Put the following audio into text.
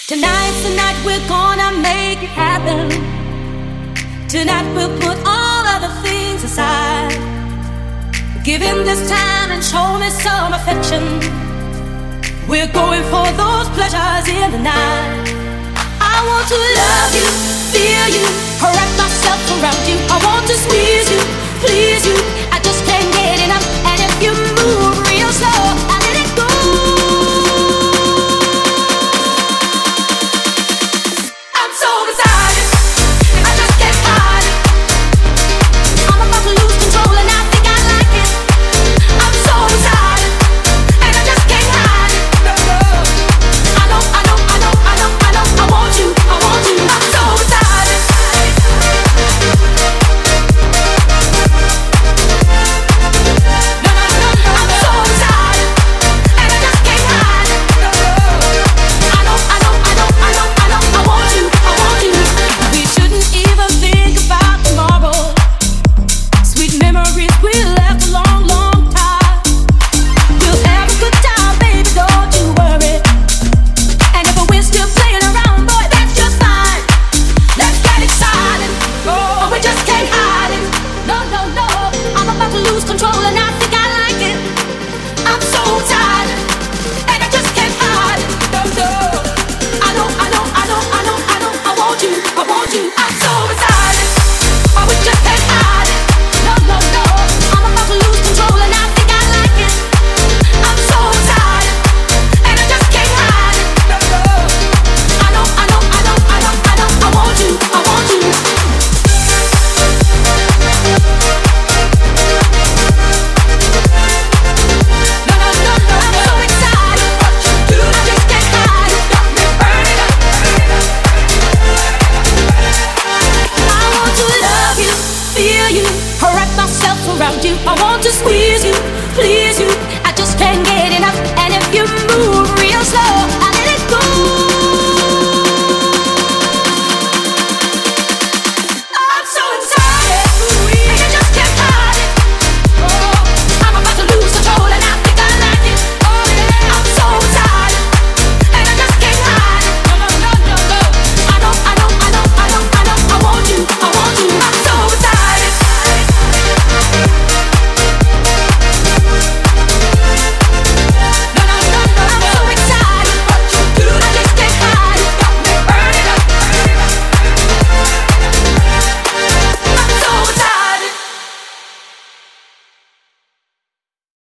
Tonight's the night we're gonna make it happen. Tonight we'll put all other things aside. Give in this time and show me some affection. We're going for those pleasures in the night. I want to love you, feel you, wrap myself around you. I want to squeeze you, please you.